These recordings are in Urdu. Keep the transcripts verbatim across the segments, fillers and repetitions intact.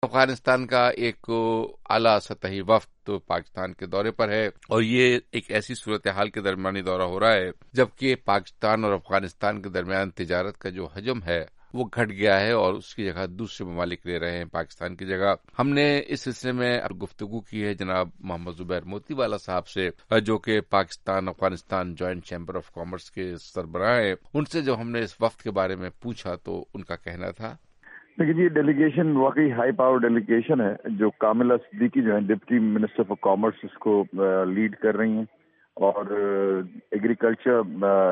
افغانستان کا ایک اعلیٰ سطحی وفد تو پاکستان کے دورے پر ہے، اور یہ ایک ایسی صورتحال کے درمیانی دورہ ہو رہا ہے جبکہ پاکستان اور افغانستان کے درمیان تجارت کا جو حجم ہے وہ گھٹ گیا ہے اور اس کی جگہ دوسرے ممالک لے رہے ہیں پاکستان کی جگہ۔ ہم نے اس سلسلے میں گفتگو کی ہے جناب محمد زبیر موتی والا صاحب سے، جو کہ Pakistan Afghanistan joint chamber of commerce کے سربراہ ہیں۔ ان سے جو ہم نے اس وفد کے بارے میں پوچھا تو ان کا کہنا تھا، لیکن یہ ڈیلیگیشن واقعی ہائی پاور ڈیلیگیشن ہے، جو کاملہ صدیقی جو ہے ڈپٹی منسٹر فار کامرس اس کو لیڈ کر رہی ہیں، اور agriculture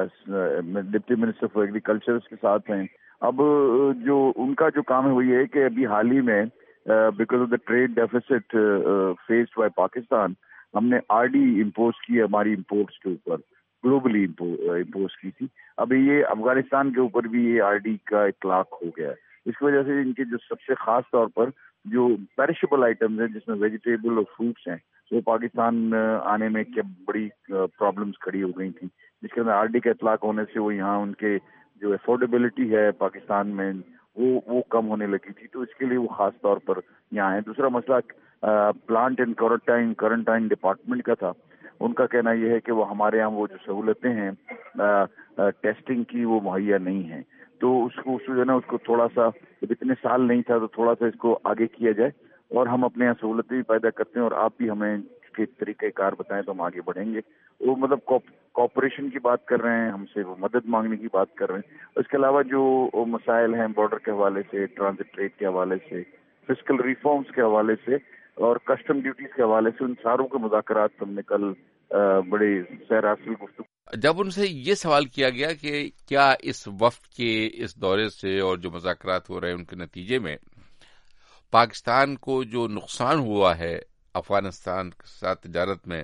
deputy minister for agriculture اس کے ساتھ ہیں۔ اب جو ان کا جو کام ہے وہ یہ ہے کہ ابھی حال ہی میں because of the trade deficit faced by Pakistan, ہم نے آر ڈی امپوز کی ہماری امپورٹس کے اوپر، گلوبلی امپوز کی تھی۔ ابھی یہ افغانستان کے اوپر بھی یہ آر ڈی کا اطلاق ہو گیا ہے۔ اس کی وجہ سے ان کے جو سب سے خاص طور پر جو پیرشیبل آئٹمز ہیں جس میں ویجیٹیبل اور فروٹس ہیں، وہ پاکستان آنے میں کیا بڑی پرابلمس کھڑی ہو گئی تھیں، جس کے اندر آر ڈی کا اطلاق ہونے سے وہ یہاں ان کے جو افورڈیبلٹی ہے پاکستان میں وہ وہ کم ہونے لگی تھی، تو اس کے لیے وہ خاص طور پر یہاں ہے۔ دوسرا مسئلہ plant and quarantine quarantine department کا تھا۔ ان کا کہنا یہ ہے کہ وہ ہمارے یہاں وہ جو سہولتیں ہیں ٹیسٹنگ کی وہ مہیا نہیں ہیں، تو اس کو جو ہے نا اس کو تھوڑا سا اتنے سال نہیں تھا تو تھوڑا سا اس کو آگے کیا جائے، اور ہم اپنے یہاں سہولتیں بھی پیدا کرتے ہیں اور آپ بھی ہمیں اس کے طریقہ کار بتائیں تو ہم آگے بڑھیں گے۔ وہ مطلب کوآپریشن کی بات کر رہے ہیں، ہم سے وہ مدد مانگنے کی بات کر رہے ہیں۔ اس کے علاوہ جو مسائل ہیں بارڈر کے حوالے سے، ٹرانزٹ ٹریڈ کے حوالے سے، فسکل ریفارمز کے حوالے سے اور کسٹم ڈیوٹیز کے حوالے سے، ان ساروں کے مذاکرات ہم نے کل بڑے سیر حاصل گفتگو۔ جب ان سے یہ سوال کیا گیا کہ کیا اس وفد کے اس دورے سے اور جو مذاکرات ہو رہے ہیں ان کے نتیجے میں پاکستان کو جو نقصان ہوا ہے افغانستان کے ساتھ تجارت میں،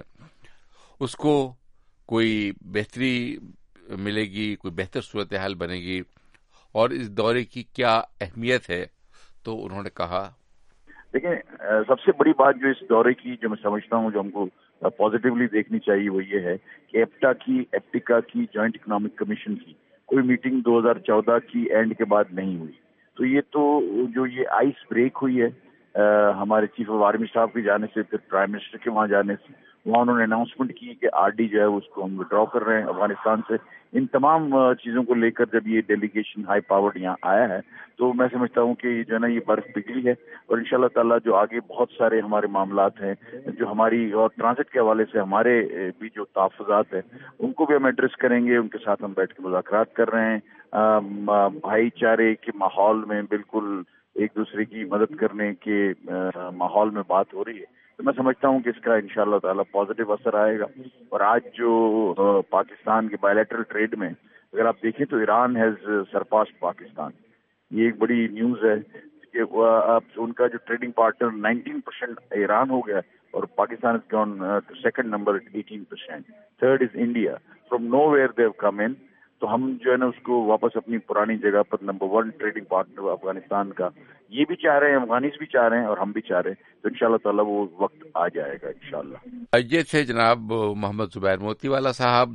اس کو کوئی بہتری ملے گی، کوئی بہتر صورتحال بنے گی، اور اس دورے کی کیا اہمیت ہے، تو انہوں نے کہا، دیکھیں سب سے بڑی بات جو اس دورے کی جو میں سمجھتا ہوں جو ہم کو پازیٹیولی دیکھنی چاہیے وہ یہ ہے کہ ایپٹا کی ایپٹیکا کی جوائنٹ اکنامک کمیشن کی کوئی میٹنگ دو ہزار چودہ کی اینڈ کے بعد نہیں ہوئی، تو یہ تو جو یہ آئس بریک ہوئی ہے ہمارے چیف آف آرمی اسٹاف کی جانے سے، پھر پرائم منسٹر کے وہاں جانے سے، وہاں انہوں نے اناؤنسمنٹ کی کہ آر ڈی جو ہے اس کو ہم وڈرا کر رہے ہیں افغانستان سے۔ ان تمام چیزوں کو لے کر جب یہ ڈیلیگیشن ہائی پاورڈ یہاں آیا ہے تو میں سمجھتا ہوں کہ جو ہے نا یہ برف پگھلی ہے، اور انشاءاللہ تعالیٰ جو آگے بہت سارے ہمارے معاملات ہیں جو ہماری اور ٹرانزٹ کے حوالے سے ہمارے بھی جو تحفظات ہیں ان کو بھی ہم ایڈریس کریں گے۔ ان کے ساتھ ہم بیٹھ کے مذاکرات کر رہے ہیں، بھائی چارے کے ماحول میں بالکل ایک دوسرے کی مدد کرنے کے ماحول میں بات ہو رہی ہے، تو میں سمجھتا ہوں کہ اس کا انشاءاللہ تعالیٰ پازیٹیو اثر آئے گا۔ اور آج جو پاکستان کے بائیلیٹرل ٹریڈ میں اگر آپ دیکھیں تو ایران ہیز سرپاسڈ پاکستان، یہ ایک بڑی نیوز ہے کہ ان کا جو trading partner nineteen percent Iran ہو گیا اور Pakistan is gone to second number eighteen percent, third is India, from nowhere they have come in, تو ہم جو ہے نا اس کو واپس اپنی پرانی جگہ پر number one trading partner Afghanistan کا یہ بھی چاہ رہے ہیں، افغانیز بھی چاہ رہے ہیں اور ہم بھی چاہ رہے ہیں، تو انشاءاللہ تعالیٰ وہ وقت آ جائے گا انشاءاللہ۔ یہ تھے جناب محمد زبیر موتی والا صاحب،